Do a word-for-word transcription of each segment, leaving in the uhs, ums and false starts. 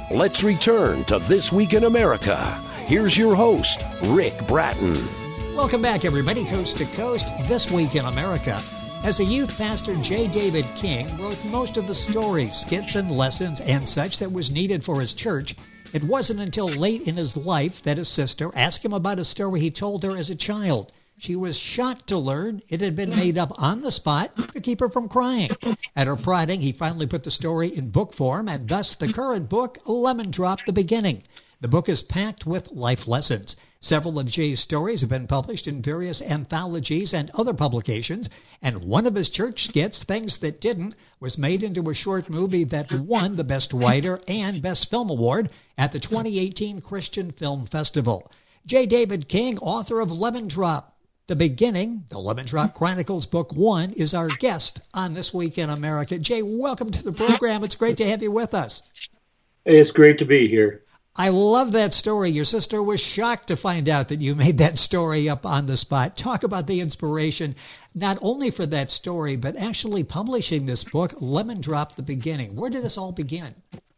Let's return to This Week in America. Here's your host, Rick Bratton. Welcome back, everybody, coast to coast. This Week in America. As a youth, Pastor J. David King wrote most of the stories, skits, and lessons and such that was needed for his church. It wasn't until late in his life that his sister asked him about a story he told her as a child. She was shocked to learn it had been made up on the spot to keep her from crying. At her prodding, he finally put the story in book form, and thus the current book, Lemon Drop: The Beginning. The book is packed with life lessons. Several of Jay's stories have been published in various anthologies and other publications, and one of his church skits, Things That Didn't, was made into a short movie that won the Best Writer and Best Film Award at the twenty eighteen Christian Film Festival. J. David King, author of Lemon Drop: The Beginning, the Lemon Drop Chronicles Book One, is our guest on This Week in America. Jay, welcome to the program. It's great to have you with us. It's great to be here. I love that story. Your sister was shocked to find out that you made that story up on the spot. Talk about the inspiration, not only for that story, but actually publishing this book, Lemon Drop: The Beginning. Where did this all begin?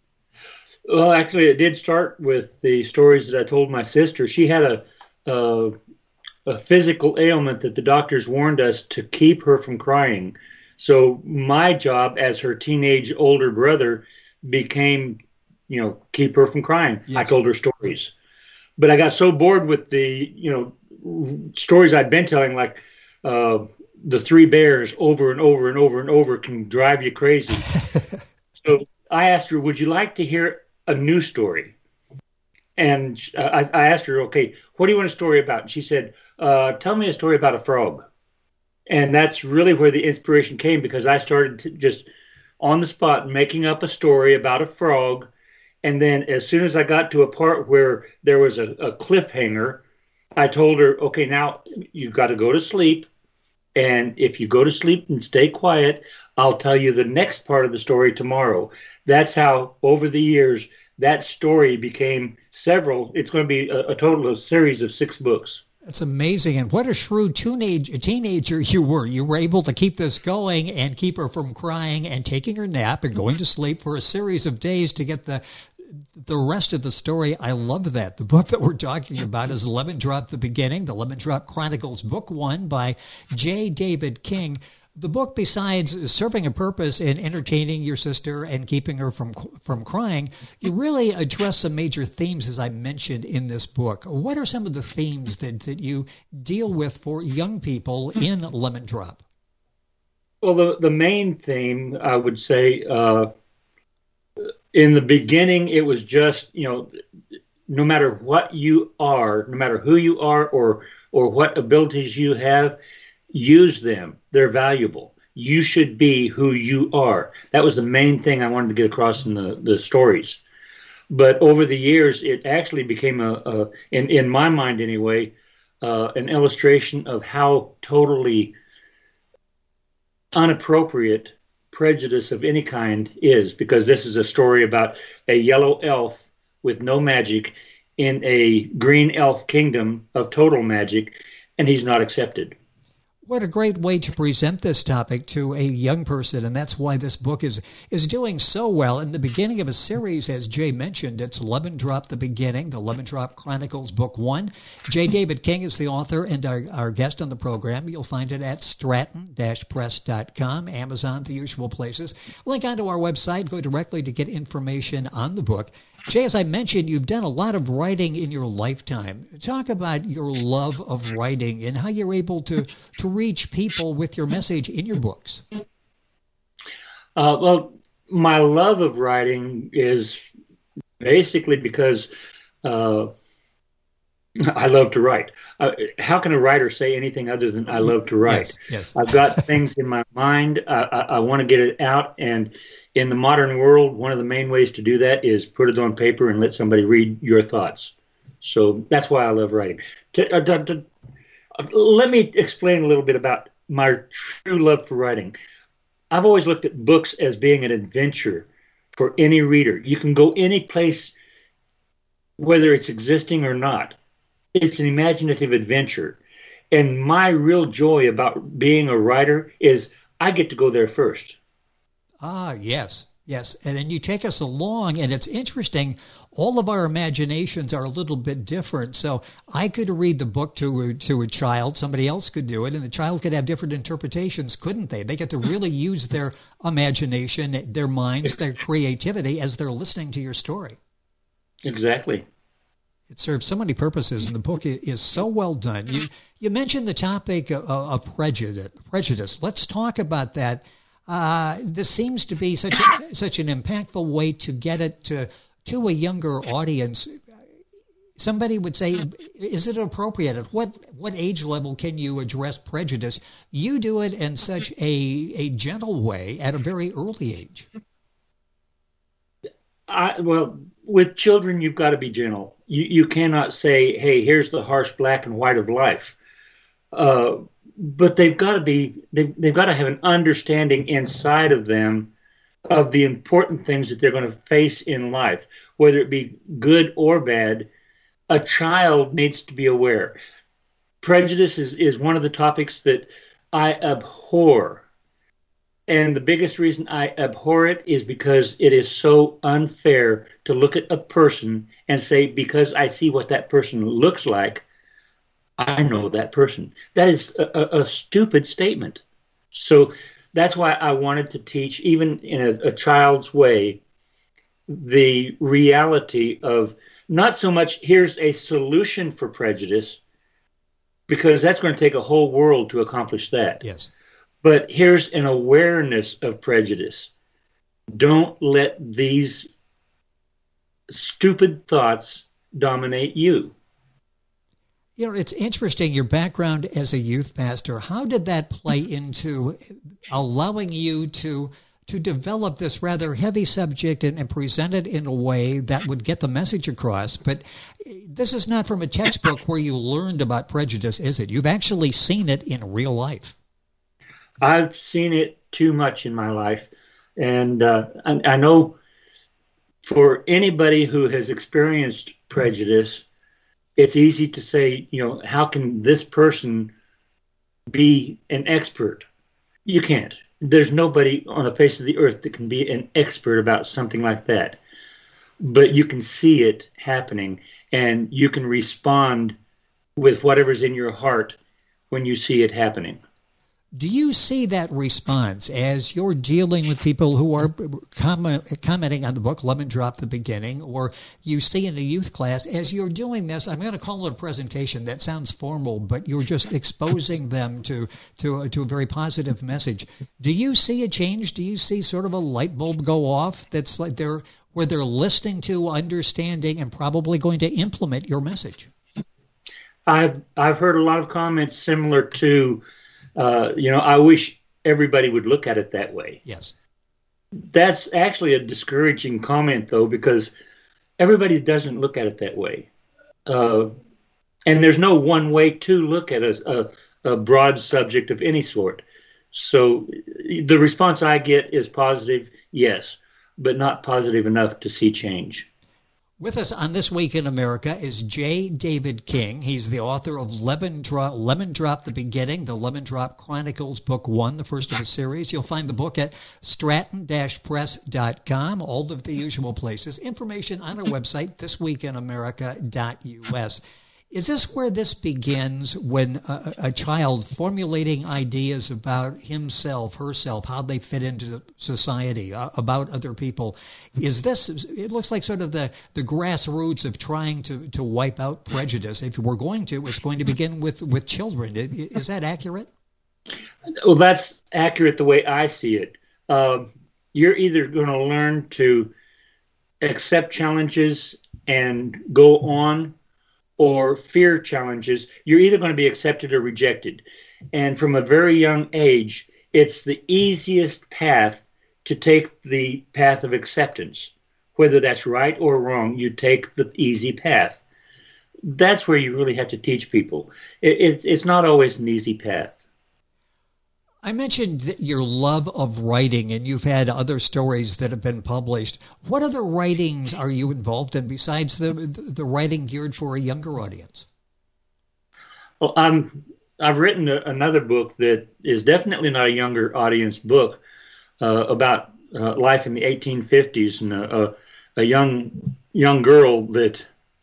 Well, actually, it did start with the stories that I told my sister. She had a, a, a physical ailment that the doctors warned us to keep her from crying. So my job as her teenage older brother became, you know, keep her from crying. Yes. I told her stories. But I got so bored with the, you know, stories I'd been telling, like uh, the Three Bears over and over and over and over can drive you crazy. So I asked her, would you like to hear a new story? And uh, I, I asked her, okay, what do you want a story about? And she said, uh, tell me a story about a frog. And that's really where the inspiration came, because I started to just on the spot making up a story about a frog. And then as soon as I got to a part where there was a, a cliffhanger, I told her, okay, now you've got to go to sleep. And if you go to sleep and stay quiet, I'll tell you the next part of the story tomorrow. That's how, over the years, that story became several. It's going to be a, a total of series of six books. That's amazing. And what a shrewd teenage, teenager you were. You were able to keep this going and keep her from crying and taking her nap and going to sleep for a series of days to get the the rest of the story. I love that. The book that we're talking about is Lemon Drop: The Beginning, the Lemon Drop Chronicles Book One by J. David King. The book, besides serving a purpose in entertaining your sister and keeping her from from crying, you really address some major themes, as I mentioned in this book. What are some of the themes that, that you deal with for young people in Lemon Drop? Well, the, the main theme, I would say, uh, in the beginning, it was just, you know, no matter what you are, no matter who you are or or what abilities you have, use them. They're valuable. You should be who you are. That was the main thing I wanted to get across in the, the stories. But over the years, it actually became, a, a in, in my mind anyway, uh, an illustration of how totally unappropriate prejudice of any kind is, because this is a story about a yellow elf with no magic in a green elf kingdom of total magic, and he's not accepted. What a great way to present this topic to a young person, and that's why this book is is doing so well. In the beginning of a series, as Jay mentioned, it's Lemon Drop: The Beginning, the Lemon Drop Chronicles Book One. J. David King is the author and our, our guest on the program. You'll find it at stratton dash press dot com, Amazon, the usual places. Link onto our website, go directly to get information on the book. Jay, as I mentioned, you've done a lot of writing in your lifetime. Talk about your love of writing and how you're able to, to reach people with your message in your books. Uh, well, my love of writing is basically because uh, I love to write. Uh, how can a writer say anything other than I love to write? Yes, yes. I've got things in my mind. I, I, I want to get it out, and in the modern world, one of the main ways to do that is put it on paper and let somebody read your thoughts. So that's why I love writing. To, uh, to, to, uh, let me explain a little bit about my true love for writing. I've always looked at books as being an adventure for any reader. You can go any place, whether it's existing or not. It's an imaginative adventure. And my real joy about being a writer is I get to go there first. Ah, yes. Yes, and then you take us along, and it's interesting. All of our imaginations are a little bit different. So I could read the book to a, to a child. Somebody else could do it, and the child could have different interpretations, couldn't they? They get to really use their imagination, their minds, their creativity as they're listening to your story. Exactly. It serves so many purposes, and the book is so well done. You you mentioned the topic of, of prejudice. Prejudice. Let's talk about that. Uh, this seems to be such a, such an impactful way to get it to to a younger audience. Somebody would say, is it appropriate? At what what age level can you address prejudice? You do it in such a, a gentle way at a very early age. I, well, with children, you've got to be gentle. You you cannot say, hey, here's the harsh black and white of life. Uh, but they've got to be, they've, they've got to have an understanding inside of them of the important things that they're going to face in life, whether it be good or bad. A child needs to be aware. Prejudice is, is one of the topics that I abhor. And the biggest reason I abhor it is because it is so unfair to look at a person and say, because I see what that person looks like, I know that person. That is a, a, a stupid statement. So that's why I wanted to teach, even in a, a child's way, the reality of not so much here's a solution for prejudice, because that's going to take a whole world to accomplish that. Yes. But here's an awareness of prejudice. Don't let these stupid thoughts dominate you. You know, it's interesting, your background as a youth pastor. How did that play into allowing you to to develop this rather heavy subject and, and present it in a way that would get the message across? But this is not from a textbook where you learned about prejudice, is it? You've actually seen it in real life. I've seen it too much in my life. And uh, I, I know for anybody who has experienced prejudice, it's easy to say, you know, how can this person be an expert? You can't. There's nobody on the face of the earth that can be an expert about something like that. But you can see it happening, and you can respond with whatever's in your heart when you see it happening. Do you see that response as you're dealing with people who are comment, commenting on the book, Lemon Drop the Beginning, or you see in a youth class, as you're doing this, I'm going to call it a presentation. That sounds formal, but you're just exposing them to, to, to a very positive message. Do you see a change? Do you see sort of a light bulb go off that's like they're where they're listening to, understanding, and probably going to implement your message? I've, I've heard a lot of comments similar to, Uh, you know, I wish everybody would look at it that way. Yes. That's actually a discouraging comment, though, because everybody doesn't look at it that way. Uh, and there's no one way to look at a, a, a broad subject of any sort. So the response I get is positive, yes, but not positive enough to see change. With us on This Week in America is J. David King. He's the author of Lemon Drop, Lemon Drop the Beginning, the Lemon Drop Chronicles, Book One, the first of a series. You'll find the book at stratton dash press dot com, all of the usual places. Information on our website, this week in america dot u s. Is this where this begins, when a, a child formulating ideas about himself, herself, how they fit into society, uh, about other people? Is this, it looks like sort of the, the grassroots of trying to, to wipe out prejudice. If we're going to, it's going to begin with, with children. Is that accurate? Well, that's accurate the way I see it. Um, you're either going to learn to accept challenges and go on, or fear challenges. You're either going to be accepted or rejected. And from a very young age, it's the easiest path to take the path of acceptance. Whether that's right or wrong, you take the easy path. That's where you really have to teach people. It, it's, it's not always an easy path. I mentioned that your love of writing, and you've had other stories that have been published. What other writings are you involved in besides the the writing geared for a younger audience? Well, I'm, I've written a, another book that is definitely not a younger audience book uh, about uh, life in the eighteen fifties, and a, a, a young young girl that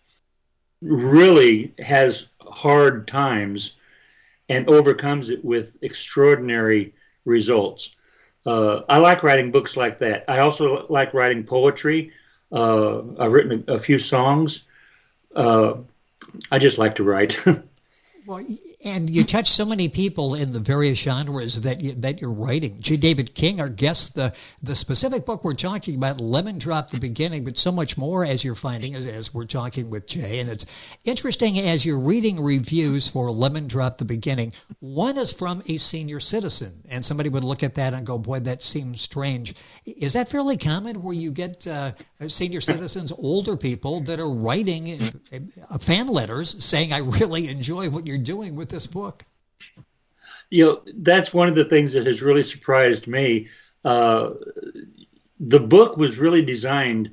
really has hard times and overcomes it with extraordinary results. Uh, I like writing books like that. I also like writing poetry. Uh, I've written a, a few songs. Uh, I just like to write. Well, and you touch so many people in the various genres that you, that you're writing. J. David King, our guest, the the specific book we're talking about, Lemon Drop, the beginning, but so much more as you're finding as, as we're talking with Jay. And it's interesting as you're reading reviews for Lemon Drop, the beginning. One is from a senior citizen, and somebody would look at that and go, boy, that seems strange. Is that fairly common where you get uh, senior citizens, older people that are writing uh, fan letters saying, I really enjoy what you're doing with this book? You know, that's one of the things that has really surprised me. Uh, the book was really designed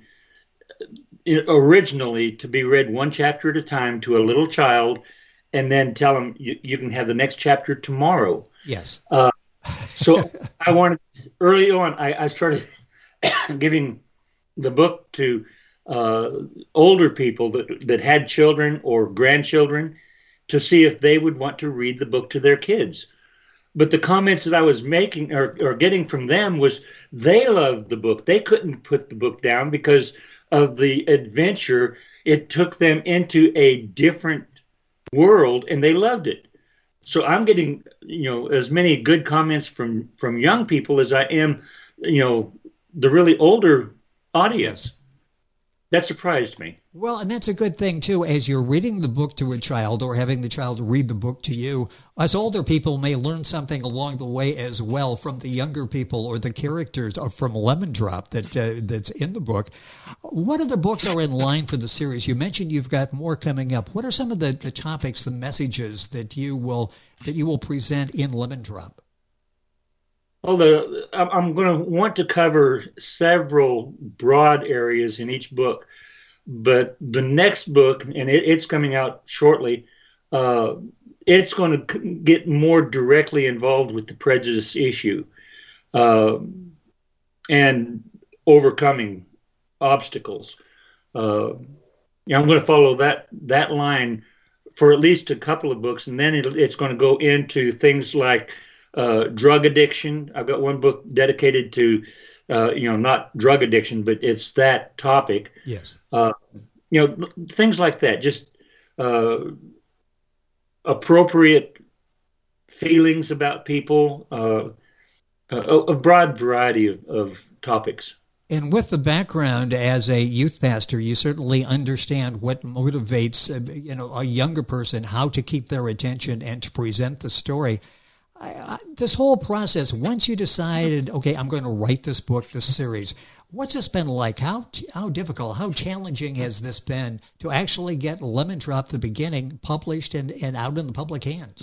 originally to be read one chapter at a time to a little child, and then tell them you, you can have the next chapter tomorrow. Yes. Uh, so I wanted, early on, I, I started giving the book to uh, older people that, that had children or grandchildren, to see if they would want to read the book to their kids. But the comments that I was making or, or getting from them was they loved the book. They couldn't put the book down because of the adventure. It took them into a different world, and they loved it. So I'm getting, you know, as many good comments from, from young people as I am, you know, the really older audience. That surprised me. Well, and that's a good thing, too. As you're reading the book to a child or having the child read the book to you, us older people may learn something along the way as well from the younger people or the characters or from Lemon Drop that uh, that's in the book. What other books are in line for the series? You mentioned you've got more coming up. What are some of the, the topics, the messages that you will that you will present in Lemon Drop? Well, the, I'm going to want to cover several broad areas in each book, but the next book, and it, it's coming out shortly, uh, it's going to get more directly involved with the prejudice issue uh, and overcoming obstacles. Uh, yeah, I'm going to follow that that line for at least a couple of books, and then it, it's going to go into things like Uh, drug addiction. I've got one book dedicated to, uh, you know, not drug addiction, but it's that topic. Yes. Uh, you know, things like that. Just uh, appropriate feelings about people. Uh, a, a broad variety of, of topics. And with the background as a youth pastor, you certainly understand what motivates, uh, you know, a younger person, how to keep their attention and to present the story. I, I, this whole process, once you decided, okay, I'm going to write this book, this series, what's this been like? How how difficult, how challenging has this been to actually get Lemon Drop, the beginning, published and, and out in the public hands?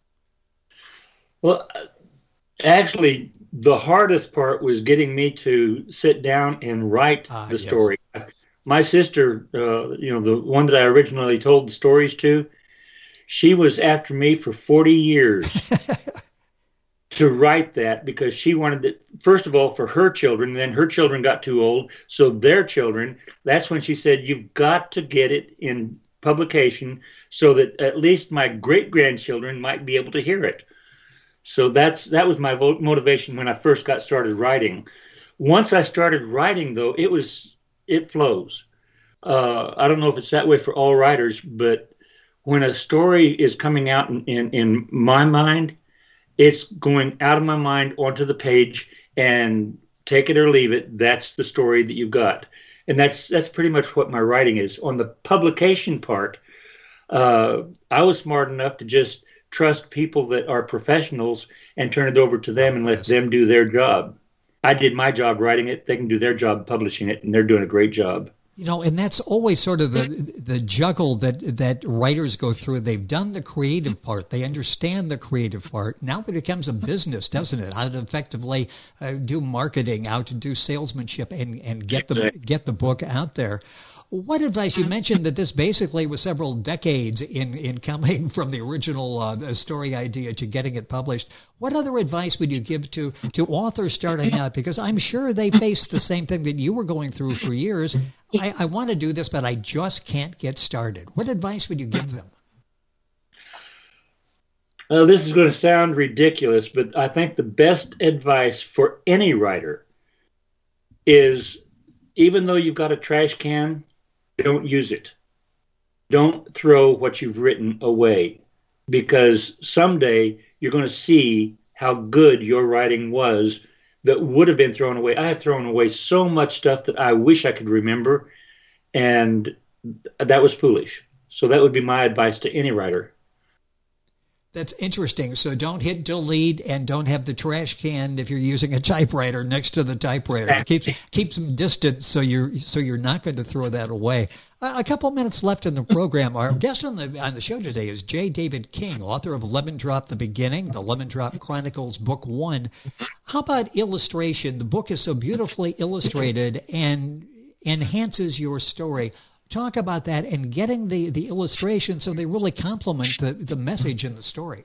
Well, actually, the hardest part was getting me to sit down and write uh, the yes. story. My sister, uh, you know, the one that I originally told the stories to, she was after me for forty years to write that, because she wanted it, first of all, for her children. Then her children got too old, so their children, that's when she said, you've got to get it in publication so that at least my great-grandchildren might be able to hear it. So that's that was my motivation when I first got started writing. Once I started writing, though, it was it flows. Uh, I don't know if it's that way for all writers, but when a story is coming out in, in, in my mind, it's going out of my mind onto the page, and take it or leave it, that's the story that you've got. And that's that's pretty much what my writing is. On the publication part, uh, I was smart enough to just trust people that are professionals and turn it over to them and let them do their job. I did my job writing it. They can do their job publishing it, and they're doing a great job. You know, and that's always sort of the the juggle that that writers go through. They've done the creative part. They understand the creative part. Now it becomes a business, doesn't it? How to effectively uh, do marketing, how to do salesmanship, and, and get the get the book out there. What advice, you mentioned that this basically was several decades in, in coming from the original uh, story idea to getting it published. What other advice would you give to, to authors starting out? Because I'm sure they faced the same thing that you were going through for years. I, I want to do this, but I just can't get started. What advice would you give them? Uh, this is going to sound ridiculous, but I think the best advice for any writer is, even though you've got a trash can, don't use it. Don't throw what you've written away, because someday you're going to see how good your writing was that would have been thrown away. I have thrown away so much stuff that I wish I could remember, and that was foolish. So that would be my advice to any writer. That's interesting. So don't hit delete and don't have the trash can if you're using a typewriter next to the typewriter. Keep keep some distance so you're so you're not going to throw that away. Uh, a couple minutes left in the program. Our guest on the on the show today is J. David King, author of Lemon Drop: The Beginning, the Lemon Drop Chronicles, Book One. How about illustration? The book is so beautifully illustrated and enhances your story. Talk about that and getting the, the illustration so they really complement the, the message in the story.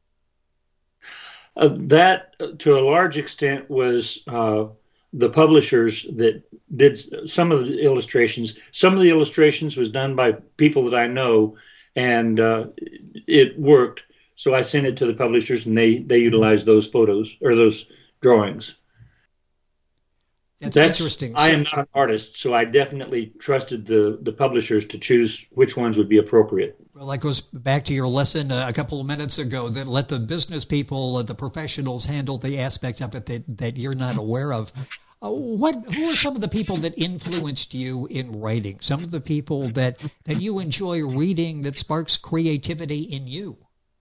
Uh, that, to a large extent, was uh, the publishers that did some of the illustrations. Some of the illustrations was done by people that I know, and uh, it worked. So I sent it to the publishers, and they, they utilized those photos or those drawings. That's, That's interesting. I am not an artist, so I definitely trusted the, the publishers to choose which ones would be appropriate. Well, that goes back to your lesson uh, a couple of minutes ago, that let the business people, uh, the professionals handle the aspects of it that, that you're not aware of. Uh, what who are some of the people that influenced you in writing? Some of the people that, that you enjoy reading that sparks creativity in you?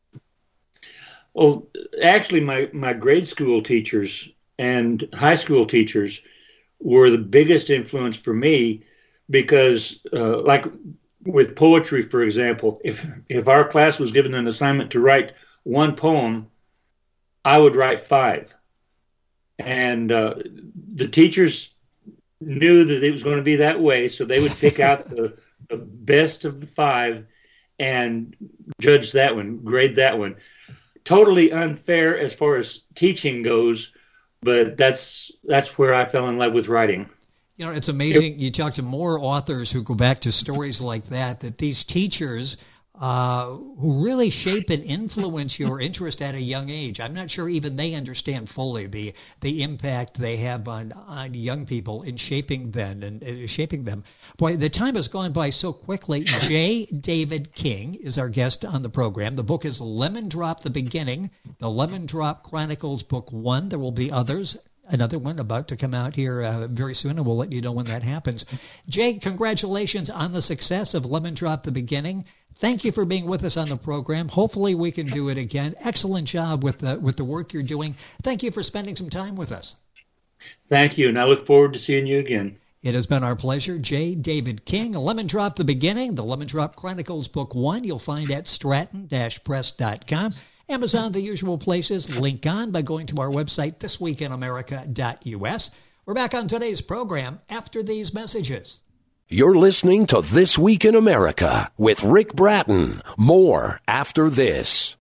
Well, actually, my, my grade school teachers and high school teachers were the biggest influence for me, because uh, like with poetry, for example, if if our class was given an assignment to write one poem, I would write five. And uh, the teachers knew that it was going to be that way, so they would pick out the, the best of the five and judge that one, grade that one. Totally unfair as far as teaching goes, but that's that's where I fell in love with writing. You know, it's amazing. You talk to more authors who go back to stories like that, that these teachers uh, who really shape and influence your interest at a young age. I'm not sure even they understand fully the the impact they have on, on young people in shaping them and uh, shaping them. Boy, the time has gone by so quickly. J. David King is our guest on the program. The book is Lemon Drop: The Beginning, the Lemon Drop Chronicles, Book One. There will be others. Another one about to come out here uh, very soon, and we'll let you know when that happens. Jay, congratulations on the success of Lemon Drop: The Beginning. Thank you for being with us on the program. Hopefully we can do it again. Excellent job with the, with the work you're doing. Thank you for spending some time with us. Thank you, and I look forward to seeing you again. It has been our pleasure. J. David King, Lemon Drop: The Beginning, the Lemon Drop Chronicles, Book One. You'll find at stratton dash press dot com. Amazon, the usual places. Link on by going to our website, this week in america dot u s. We're back on today's program after these messages. You're listening to This Week in America with Rick Bratton. More after this.